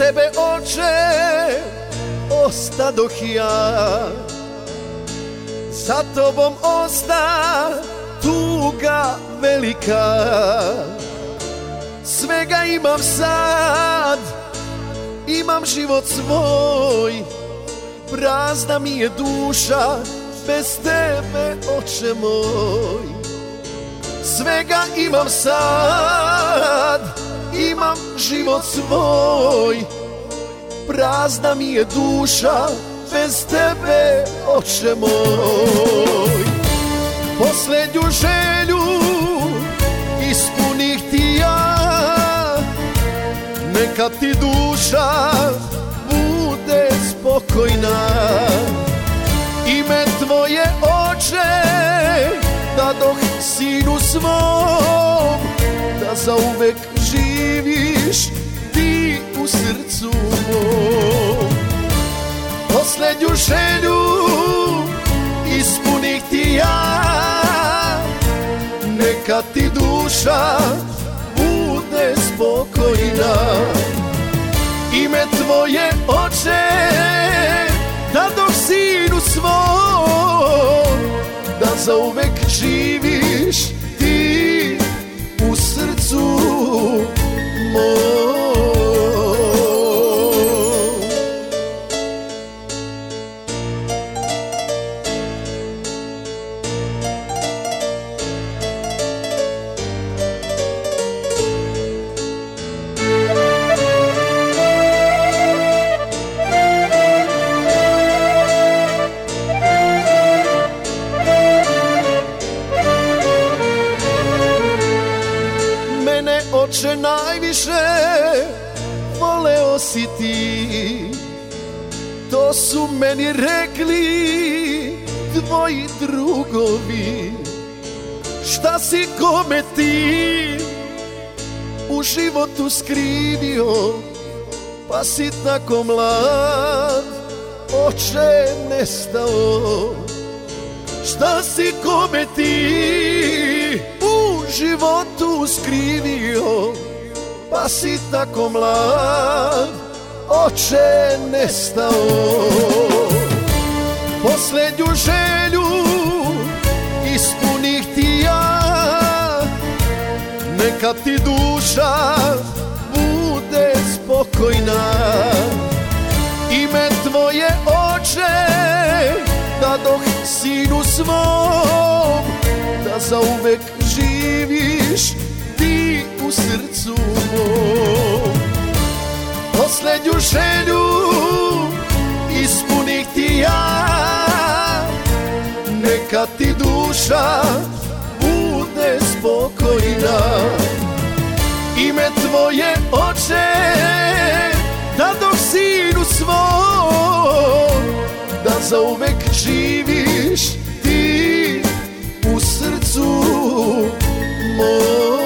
tebe, oče, ostadoh ja. Za tobom osta tuga velika. Svega imam sad, imam život svoj, prazna mi je duša bez tebe, oče moj. Svega imam sad, imam život svoj, prazna mi je duša bez tebe, oče moj. Posljednju želju ispunih ti ja, neka ti duša bude spokojna. Ime tvoje, oče, dadoh sinu svom, da zauvek živiš ti u srcu mom. Posljednju želju ispunih ti ja, neka ti duša bude spokojna. Ime tvoje, oče, dadoh sinu svom, da zauvek živiš ti u srcu mom. Oče, najviše voleo si ti, to su meni rekli tvoji drugovi. Šta si kome ti u životu skrivio, pa si tako mlad, oče, nestao. Šta si kome ti u životu skrivio, pa si tako mlad, oče, nestao. Posljednju želju ispunih ti ja, neka ti duša bude spokojna. Ime tvoje, oče, dadoh sinu svom, da zauvek živiš ti u srcu mom. Posljednju želju ispunih ti ja, neka ti duša bude spokojna. Ime tvoje, oče, dadoh sinu svom, da zauvek živiš ti u srcu mom.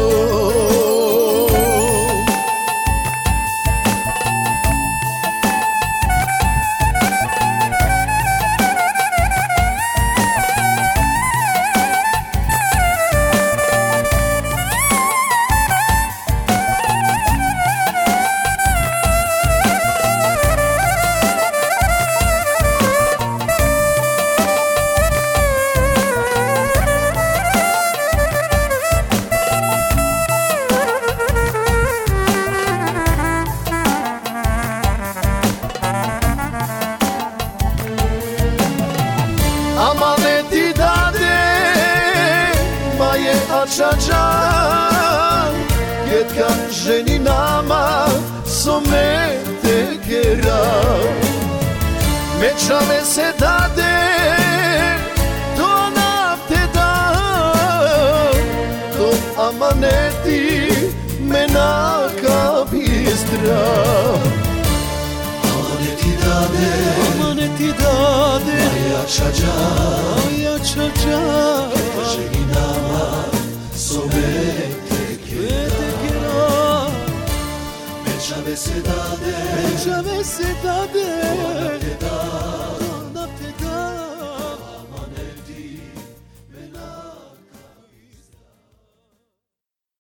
Amaneti dade Maje Ačađan, djetka ženi nama some tekera. Mečave se dade, to nam te da, to amaneti menaka bistra. Amaneti dade Maja Čađan, djetka ženi nama some tekera. Mečave se dade